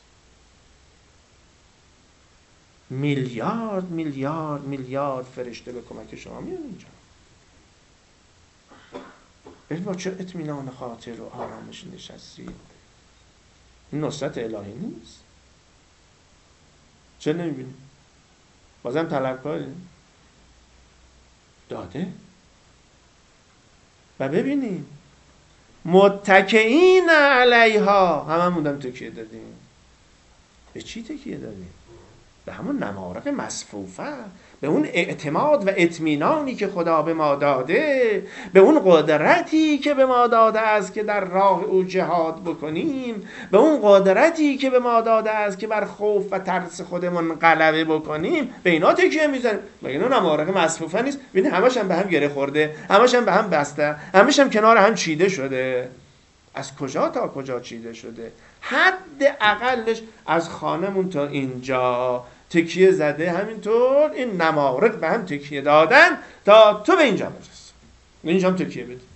میلیارد فرشته به کمک شما میان اینجا. با چه اطمینان خاطر و آرامش نشستی؟ این نصرت الهی نیست؟ چه نمیبینی؟ بازم طلبکاری؟ داده. و ببینیم متکئین علیها، هممون تکیه دادیم. به چی تکیه دادیم؟ به همون نمارق مصفوفه، به اون اعتماد و اطمینانی که خدا به ما داده، به اون قدرتی که به ما داده است که در راه او جهاد بکنیم، به اون قدرتی که به ما داده است که بر خوف و ترس خودمون غلبه بکنیم. به اینا تکیه میزنیم. مگه اینا نمارق مصفوفه نیست؟ ببین همش هم به هم گره خورده، همش هم به هم بسته، همش هم کنار هم چیده شده. از کجا تا کجا چیده شده؟ حد اقلش از خانمون تا اینجا تکیه زده. همینطور این نمارق به هم تکیه دادن تا تو به اینجا برس، اینجا هم تکیه بده.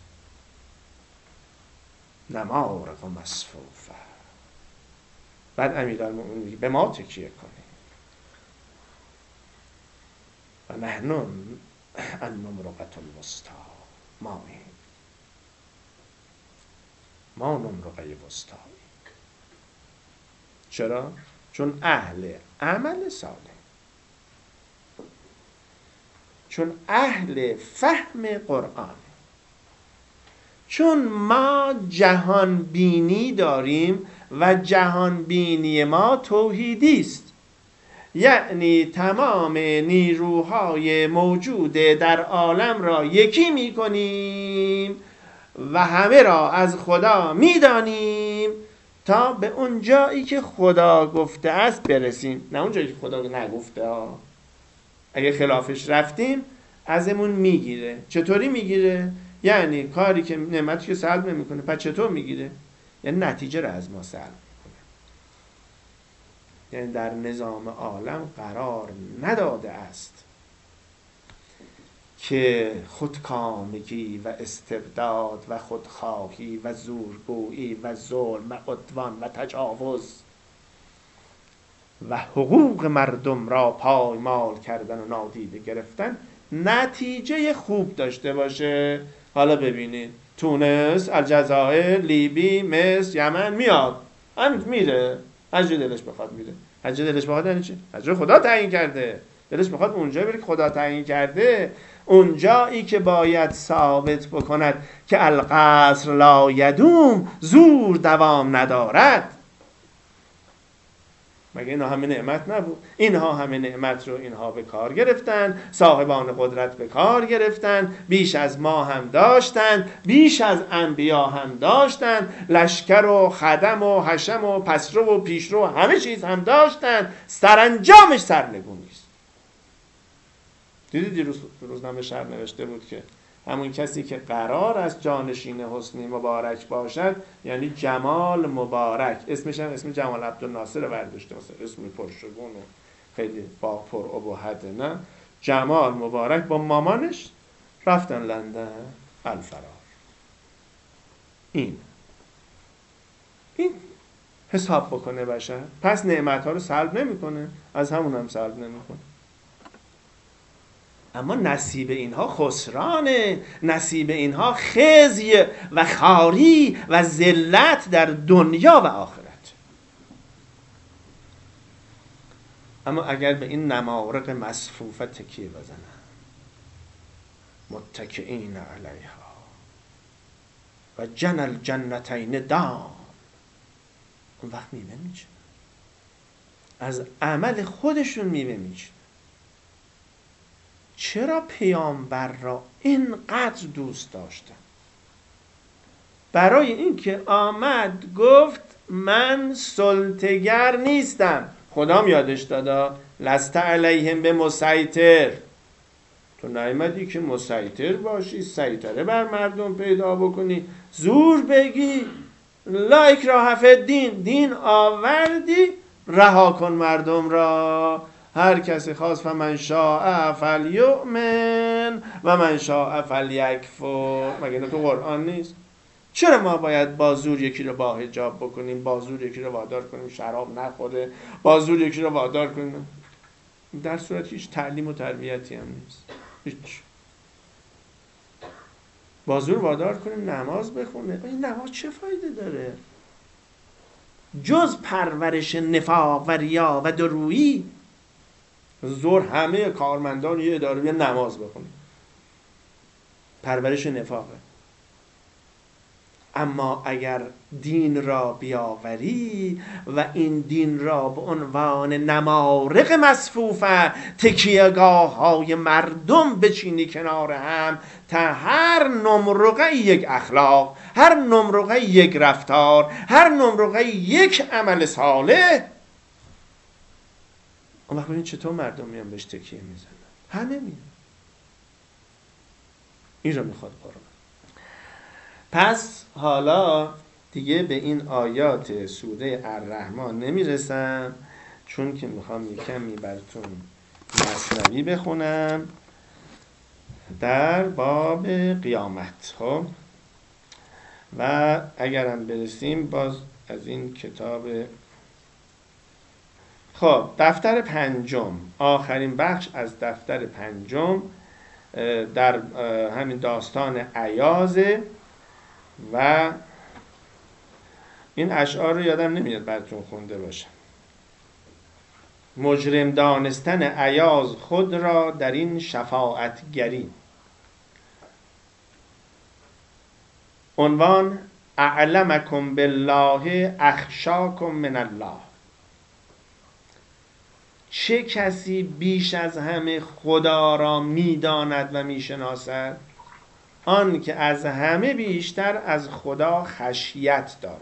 نمارق مصفوفه. بعد امیرالمومنین میگه به ما تکیه کنی. و نحن النمرقة الوسطی، ما نمرقه وسطی. چرا؟ چون اهل عمل صالح، چون اهل فهم قرآن، چون ما جهان بینی داریم و جهان بینی ما توحیدی است، یعنی تمام نیروهای موجود در عالم را یکی می کنیم و همه را از خدا می دانیم تا به اون جایی که خدا گفته است برسیم، نه اون جایی که خدا نگفته ها. اگه خلافش رفتیم ازمون میگیره. چطوری میگیره؟ یعنی کاری که نعمتی که سلب نمیکنه، پس چطور میگیره؟ یعنی نتیجه را از ما سلب میکنه. یعنی در نظام عالم قرار نداده است که خودکامگی و استبداد و خودخواهی و زورگویی و ظلم و عدوان و تجاوز و حقوق مردم را پایمال کردن و نادیده گرفتن نتیجه خوب داشته باشه. حالا ببینید تونس، الجزایر، لیبی، مصر، یمن میاد، همین میره، هر جا دلش بخواد میره. هر جا دلش بخواد یعنی چی؟ هر جا خدا تعیین کرده، دلش بخواد اونجا بره که خدا تعیین کرده. اونجایی که باید ثابت بکند که القصر لا یدوم، زور دوام ندارد. مگه اینها همه نعمت نبود؟ اینها همه نعمت رو اینها به کار گرفتن، صاحبان قدرت به کار گرفتن، بیش از ما هم داشتن، بیش از انبیا هم داشتن، لشکر و خدم و حشم و پسرو و پیشرو همه چیز هم داشتن، سرانجامش سرنگونی است. دیدید روزنامه شهر نوشته بود که همون کسی که قرار است جانشین حسنی مبارک باشد یعنی جمال مبارک، اسمش هم اسم جمال عبدالناصر برداشته، مثلا اسم پرشگون و خیلی با پر ابهت، نه، جمال مبارک با مامانش رفتن لندن الفرار. این حساب بکنه بشر، پس نعمت‌ها رو سلب نمی‌کنه، از همون هم سلب نمی‌کنه. اما نصیب اینها خسرانه، نصیب اینها خزی و خاری و ذلت در دنیا و آخرت. اما اگر به این نمارق مصفوفه تکیه بزنن، متکئین علیها و جن الجنتین دان، اون وقت میوه میچینن، از عمل خودشون میوه میچینن. چرا پیامبر را اینقدر دوست داشتن؟ برای اینکه آمد گفت من سلطه‌گر نیستم. خدام یادش دادا لست علیهم به مسیطر، تو نیامدی که مسیطر باشی، سیطره بر مردم پیدا بکنی، زور بگی، لا اکراه فی الدین، دین آوردی، رها کن مردم را. هر کسی خواست فمن شاء فلیؤمن و من شاء فلیکفر. مگه اینا تو قرآن نیست؟ چرا ما باید با زور یکی رو با حجاب بکنیم، با زور یکی رو وادار کنیم شراب نخوره، با زور یکی رو وادار کنیم؟ در صورت هیچ تعلیم و تربیتی هم نیست، هیچ. با زور وادار کنیم نماز بخونه، این نماز چه فایده داره جز پرورش نفاق و ریا و درویی؟ زور همه کارمندان یه اداره بیا نماز بخونه، پرورش نفاقه. اما اگر دین را بیاوری و این دین را به عنوان نمارق مصفوفه، تکیهگاه های مردم بچینی کنار هم، تا هر نمرقه یک اخلاق، هر نمرقه یک رفتار، هر نمرقه یک عمل صالح، اون وقت ببین چطور مردم میان بهش تکیه میزنن، همه میان. این رو میخواد قرآن. پس حالا دیگه به این آیات سوره الرحمن نمیرسم، چون که میخوام یکمی براتون مثنوی بخونم در باب قیامت. خب و اگرم برسیم باز از این کتاب، خب دفتر پنجم، آخرین بخش از دفتر پنجم در همین داستان ایازه و این اشعار رو یادم نمیاد براتون خونده باشم. مجرم دانستن ایاز خود را در این شفاعتگری، عنوان اعلمکم بالله اخشاکم من الله. چه کسی بیش از همه خدا را میداند و میشناسد؟ آن که از همه بیشتر از خدا خشیت دارد.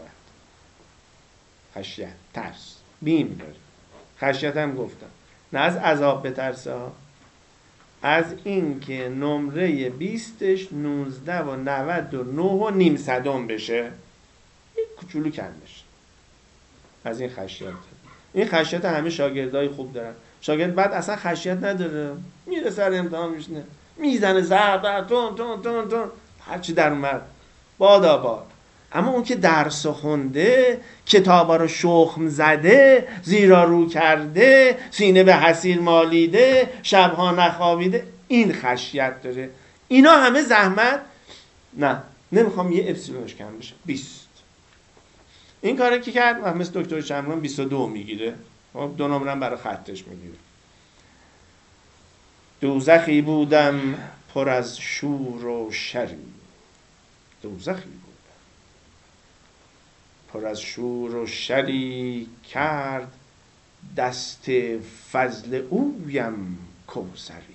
خشیت، ترس، بیم داره. خشیت هم گفتم نه از عذاب بترسه ها، از این که نمره 20ش 19 و 99 و نیم صدم بشه، یک کوچولو کم بشه. از این خشیت. این خشیت همه شاگردای خوب دارن. شاگرد بعد اصلا خشیت نداره، میره سر امتحان میشنه میزنه زرد تون تون تون تون هرچی در اومد بادا باد. اما اون که درس خونده، کتابا رو شخم زده، زیرا رو کرده، سینه به حصیر مالیده، شبها نخوابیده، این خشیت داره. اینا همه زحمت نه، نمیخوام یه اپسیلونش کم بشه، 20. این کاره که کرد مثل دکتر شمران 22 میگیره، 2 نمرم برای خطش میگیره. دوزخی بودم پر از شور و شری، دوزخی بودم پر از شور و شری، کرد دست فضل اویم کوثری.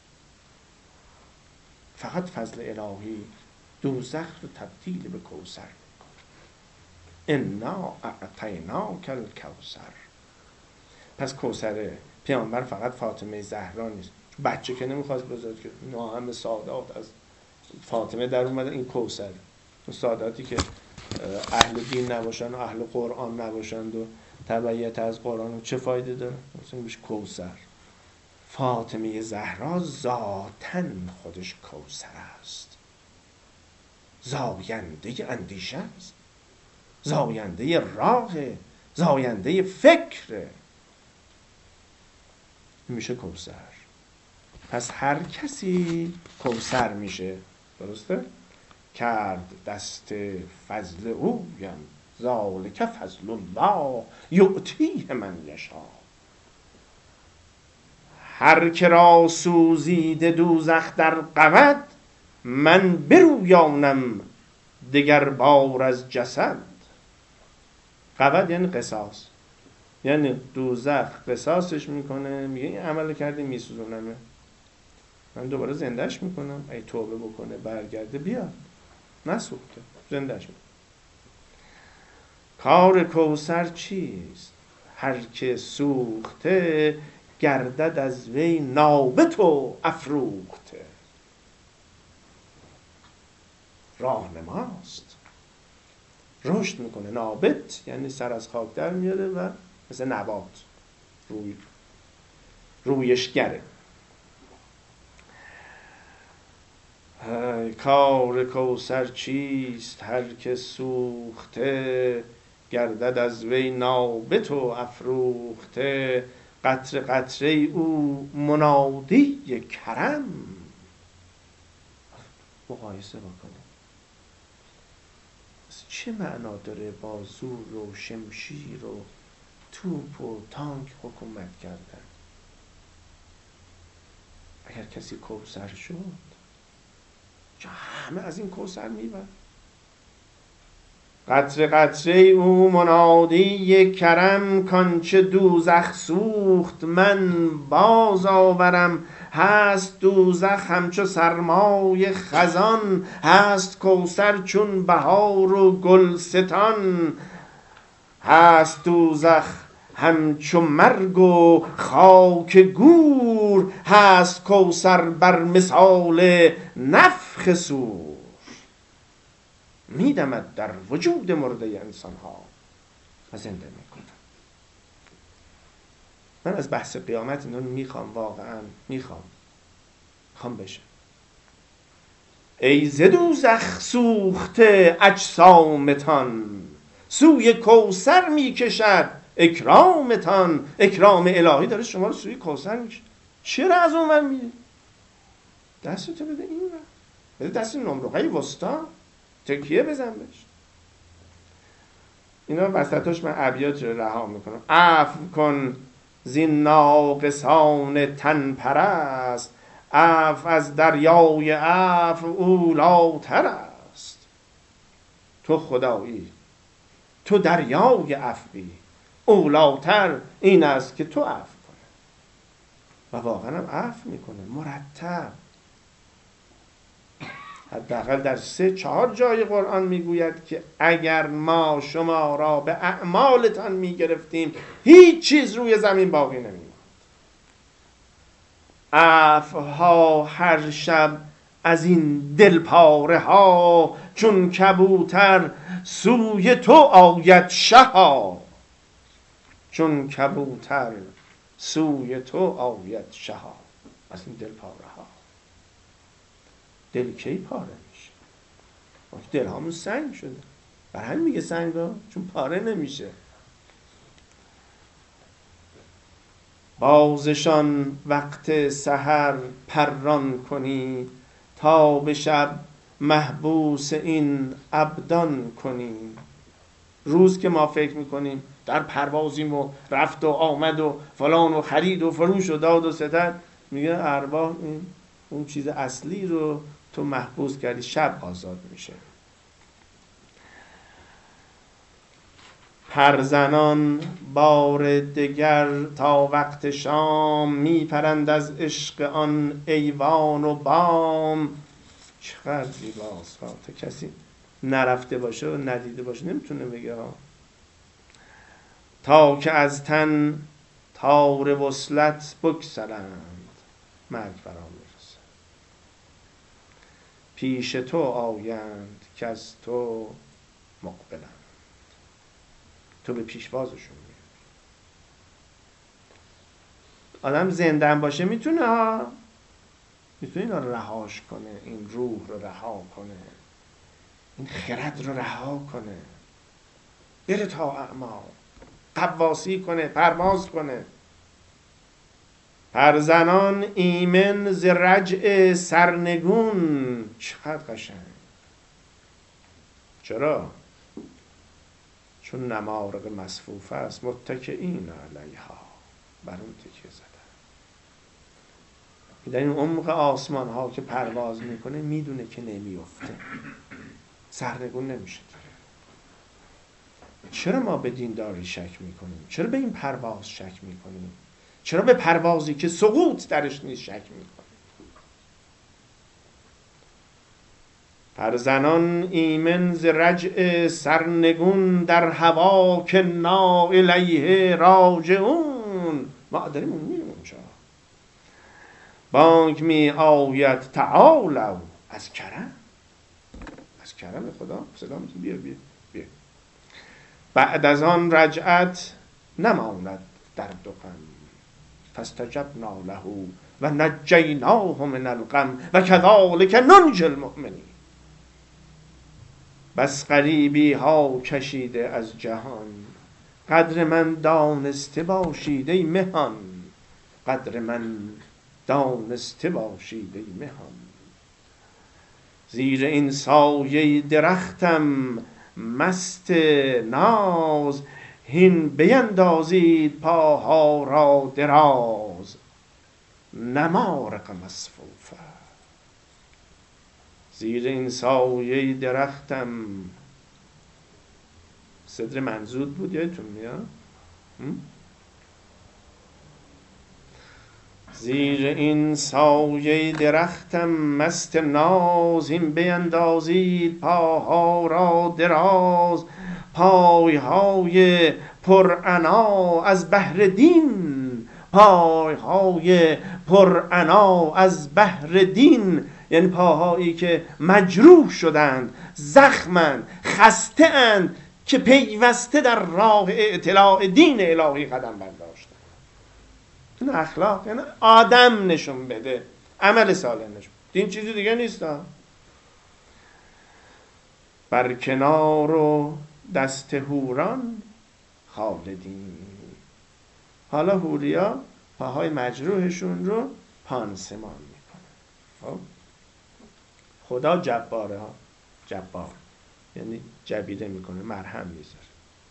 فقط فضل الهی دوزخ رو تبدیل به کوثر میکنه. انا اعطیناک الکوثر. پس کوثر پیامبر فقط فاطمه زهرا نیست، بچه که نمیخواست بذارد که نه، همه سادات از فاطمه در اومدن. این کوثر، اون ساداتی که اهل دین نباشن و اهل قرآن نباشند و تبعیت از قرآن، چه فایده داره؟ مثلا میشه کوثر. فاطمه زهرا ذاتن خودش کوثر است، زاینده اندیشه است، زاینده راه، زاینده فکر، میشه کوثر. پس هر کسی کوثر میشه. درسته؟ کرد دست فضل اویم، ذالک فضل الله یؤتیه من یشاء. هر که را سوزیده دوزخ در قود، من برویانم دگر بار از جسد. قود یعنی قصاص، یعنی دوزخ قصاصش میکنه، میگه این عمل کردی میسوزونمه، من دوباره زندهش میکنم، ای توبه بکنه برگرده بیاد، نسوخته، زندهش میکنم. کار کوثر چیست؟ هر که سوخته، گردد از وی نابت و افروخته. راهنماست، رشد میکنه. نابت یعنی سر از خاک در میاره و مثل نبات رویشگره. کار کوثر چیست؟ هر که سوخته، گردد از وی نابت و افروخته. قطره قطره او منادی کرم. مقایسه بکنه چه معنا داره با زور و شمشیر و توپ و تانک حکومت کردن؟ اگر کسی کوثر شد، چه همه از این کوثر میبرن. قطره قطره او منادی کرم، کانچه دوزخ سوخت من باز آورم. هست دوزخ همچو سرمای خزان، هست کوثر چون بهار و گلستان. هست دوزخ همچو مرگ و خاک گور، هست کوثر بر مثال نفخ صور. میدمد در وجود مرده انسان ها و زنده میکنم. من از بحث قیامت اینو میخوام، واقعا میخوام بشه. ای ز دوزخ سوخته اجسامتان، سوی کوثر میکشد اکرامتان. اکرام الهی داره شما رو سوی کوثر میکشد. چرا از اون ور میری؟ دستتو بده این ور، بده دست نمرقه وسطا، تکیه بزن بهش. اینا وسطاش من ابیات رو رها میکنم. عفو کن زین ناقصان تن پرست، عفو از دریای عفو اولاتر است. تو خدایی، تو دریای عفوی، اولاتر این است که تو عفو کنه. و واقعا هم عفو میکنه مرتب. حداقل در 3-4 جای قرآن میگوید که اگر ما شما را به اعمالتان میگرفتیم هیچ چیز روی زمین باقی نمیماند. عفوها هر شب از این دلپاره ها، چون کبوتر سوی تو آید شها. چون کبوتر سوی تو آید شها. از این دلپاره ها. دل کی پاره میشه؟ دل همون سنگ شده. بر همین میگه سنگ ها، چون پاره نمیشه. بازشان وقت سحر پران کنی، تا به شب محبوس این ابدان کنی. روز که ما فکر میکنیم در پروازیم و رفت و آمد و فلان و خرید و فروش و داد و ستد، میگه ارواح این اون چیز اصلی رو تو محبوس کردی، شب آزاد میشه. پرزنان بار دگر تا وقت شام، میپرند از عشق آن ایوان و بام. چقدر زیباست ها، تا کسی نرفته باشه و ندیده باشه نمیتونه بگه ها. تا که از تن تار وصلت بگسلند، مرگ فرا میرسه. پیش تو آیند که از تو مقبلند. تو به پیشوازشون میری. آدم زنده هم باشه میتونه ها، میتونه اینا رو رهاش کنه، این روح رو رها کنه، این خرد رو رها کنه، بره تا اعماق قواسی کنه، پرواز کنه. پرزنان ایمن ز رجع سرنگون. چقدر قشنگ. چرا؟ چون نمارق مصفوفه است، متکئین علیها، بر اون تکیه زدن. در این عمق آسمان ها که پرواز میکنه میدونه که نمیفته، سرنگون نمیشه. چرا ما به دینداری شک میکنیم؟ چرا به این پرواز شک میکنیم؟ چرا به پروازی که سقوط درش نیست شک میکنیم؟ پرزنان ایمن ز رجع سرنگون، در هوا که نا الیه راجعون. ما داریم اون میریم اونجا. بانگ می آید تعالوا، از کرم، از کرم خدا صدا میتونی بیا بیا بیا. بعد از آن رجعت نماند درد و غم، فاستجبنا له و نجیناه من الغم و کذالک ننجی المؤمنین. بس غریبی ها کشیده از جهان، قدر من دانسته باشید ای مهان. قدر من دانسته باشید ای مهان. زیر این سایه درختم مست ناز، هین بیندازید پاها را دراز. نمارق مصفوفه. زیر این سایه درختم، صدر منزود بود یادتون میاد؟ زیر این سایه درختم مست ناز، این بیندازید پاها را دراز. پایهای پرعنا از بهر دین، پایهای پرعنا از بهر دین. یعنی پاهایی که مجروح شدند، زخمند، خسته اند، که پیوسته در راه اطلاع دین الهی قدم برداشتند. این اخلاق یعنی آدم نشون بده، عمل صالح نشون. دین چیزی دیگه نیست. بر کنار و دست حوران خالدین. حالا حوریا پاهای مجروحشون رو پانسمان میکنه. خدا جباره ها، جبار یعنی جبیره میکنه، مرهم میذاره.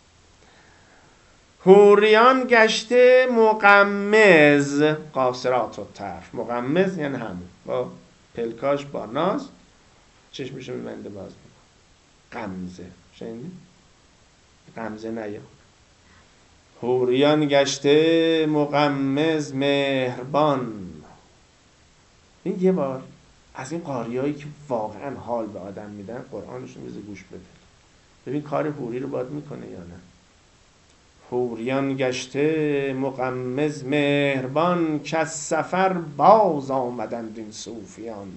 حوریان گشته مقمز، قاصرات الطرف. مقمز یعنی همون با پلکاش با ناز چشمشون میبنده باز میکنه. غمزه. شنیدی؟ غمزه نیا. حوریان گشته مغمض مهربان. این یه بار از این قاریایی که واقعا حال به آدم میدن قرآنشون بذار گوش بده، ببین کار حوری رو باید میکنه یا نه. حوریان گشته مغمض مهربان، که از سفر باز آمدند این صوفیان.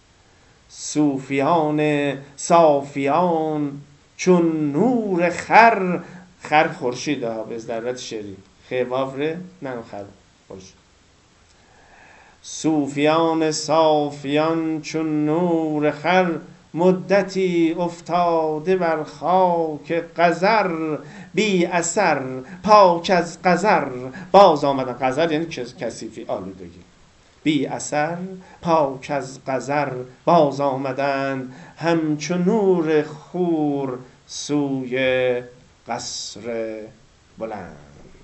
صوفیان صافیان چون نور خر. خر خورشید ها به ضرورت شری، خیوافره نه خر خورشید. صوفیان صافیان چون نور خر، مدتی افتاده بر خاک قذر. بی اثر پاک از قذر باز آمدن. قذر یعنی کثیفی، آلودگی. بی اثر پاک از قذر باز آمدند، همچون نور خور سوی قصر بلند.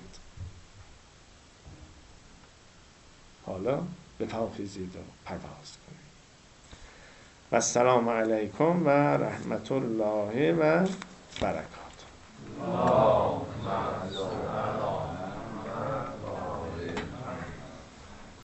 حالا به پا خیزید و پرواز کنید. و السلام علیکم و رحمت الله و برکاته.